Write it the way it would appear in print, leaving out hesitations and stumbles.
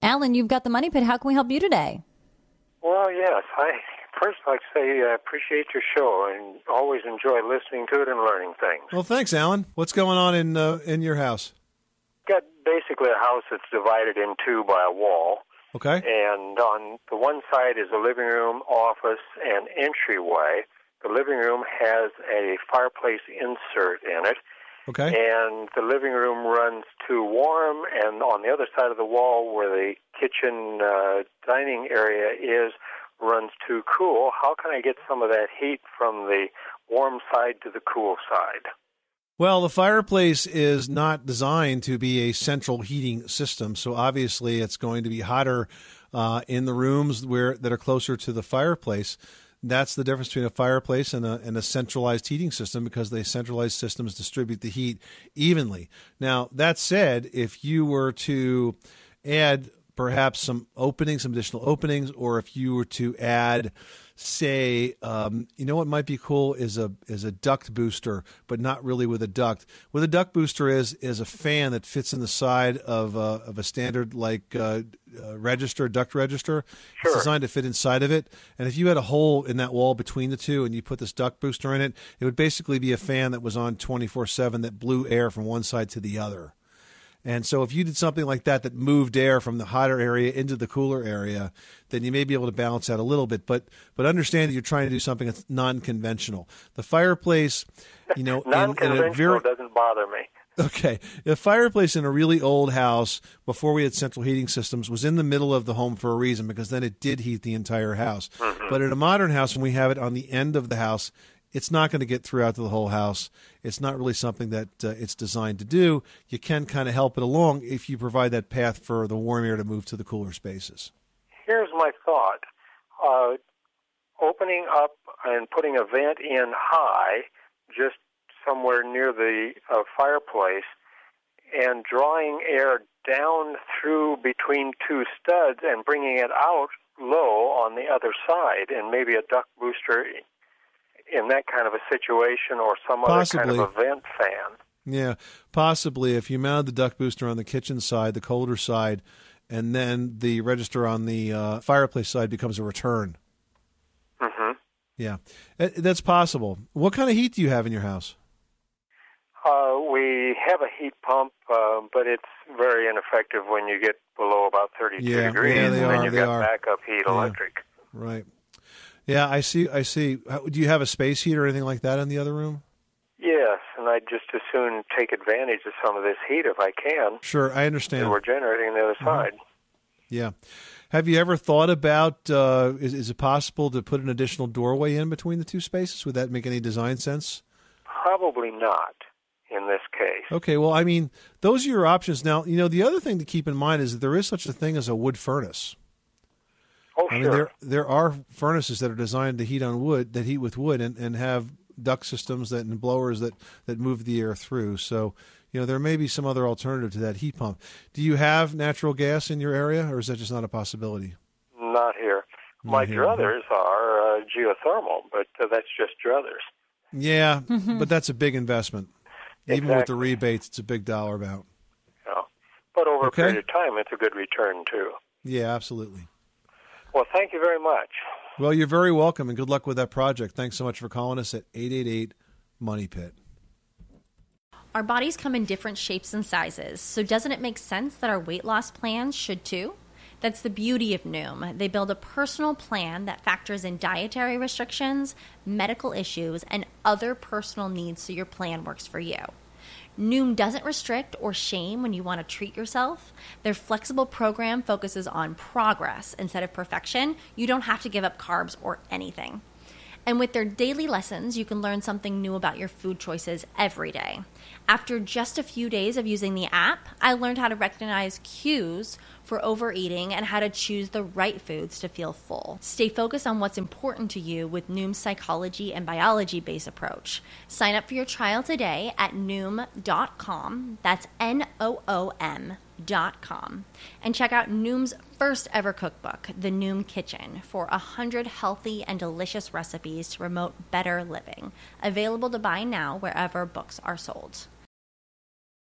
Alan, you've got the Money Pit. How can we help you today? Well, yes. I first like to say I appreciate your show and always enjoy listening to it and learning things. Well, thanks, Alan. What's going on in your house? Got basically a house that's divided in two by a wall. Okay. And on the one side is a living room, office, and entryway. The living room has a fireplace insert in it. Okay. And the living room runs too warm, and on the other side of the wall where the kitchen dining area is runs too cool. How can I get some of that heat from the warm side to the cool side? Well, the fireplace is not designed to be a central heating system, so obviously it's going to be hotter in the rooms that are closer to the fireplace. That's the difference between a fireplace and a centralized heating system, because the centralized systems distribute the heat evenly. Now, that said, if you were to add perhaps some additional openings, or if you were to add, say, what might be cool is a duct booster, but not really with a duct. What a duct booster is a fan that fits in the side of a standard duct register. Sure. It's designed to fit inside of it. And if you had a hole in that wall between the two and you put this duct booster in it, it would basically be a fan that was on 24/7 that blew air from one side to the other. And so if you did something like that moved air from the hotter area into the cooler area, then you may be able to balance out a little bit. But understand that you're trying to do something that's non-conventional. The fireplace, non-conventional doesn't bother me. Okay. The fireplace in a really old house, before we had central heating systems, was in the middle of the home for a reason, because then it did heat the entire house. Mm-hmm. But in a modern house, when we have it on the end of the house, it's not going to get throughout the whole house. It's not really something that it's designed to do. You can kind of help it along if you provide that path for the warm air to move to the cooler spaces. Here's my thought. Opening up and putting a vent in high, just somewhere near the fireplace, and drawing air down through between two studs and bringing it out low on the other side, and maybe a duct booster in that kind of a situation, or some other kind of a vent fan. Yeah, possibly. If you mounted the duct booster on the kitchen side, the colder side, and then the register on the fireplace side becomes a return. Mm-hmm. Yeah, that's possible. What kind of heat do you have in your house? We have a heat pump, but it's very ineffective when you get below about 32 degrees, and then you've got backup heat electric. Right. Yeah, I see. Do you have a space heater or anything like that in the other room? Yes, and I'd just as soon take advantage of some of this heat if I can. Sure, I understand. And we're generating the other side. Yeah. Have you ever thought about, is it possible to put an additional doorway in between the two spaces? Would that make any design sense? Probably not in this case. Okay, well, I mean, those are your options. Now, the other thing to keep in mind is that there is such a thing as a wood furnace. Oh, I sure. mean, there are furnaces that are designed to heat with wood and have duct systems and blowers that move the air through. So, there may be some other alternative to that heat pump. Do you have natural gas in your area, or is that just not a possibility? Not here. My druthers are geothermal, but that's just druthers. Yeah, but that's a big investment. Exactly. Even with the rebates, it's a big dollar amount. Yeah. But over a period of time, it's a good return, too. Yeah, absolutely. Well, thank you very much. Well, you're very welcome, and good luck with that project. Thanks so much for calling us at 888-MONEY-PIT. Our bodies come in different shapes and sizes, so doesn't it make sense that our weight loss plans should too? That's the beauty of Noom. They build a personal plan that factors in dietary restrictions, medical issues, and other personal needs so your plan works for you. Noom doesn't restrict or shame when you want to treat yourself. Their flexible program focuses on progress instead of perfection. You don't have to give up carbs or anything. And with their daily lessons, you can learn something new about your food choices every day. After just a few days of using the app, I learned how to recognize cues for overeating and how to choose the right foods to feel full. Stay focused on what's important to you with Noom's psychology and biology-based approach. Sign up for your trial today at Noom.com. That's Noom.com. And check out Noom's first ever cookbook, The Noom Kitchen, for 100 healthy and delicious recipes to promote better living. Available to buy now wherever books are sold.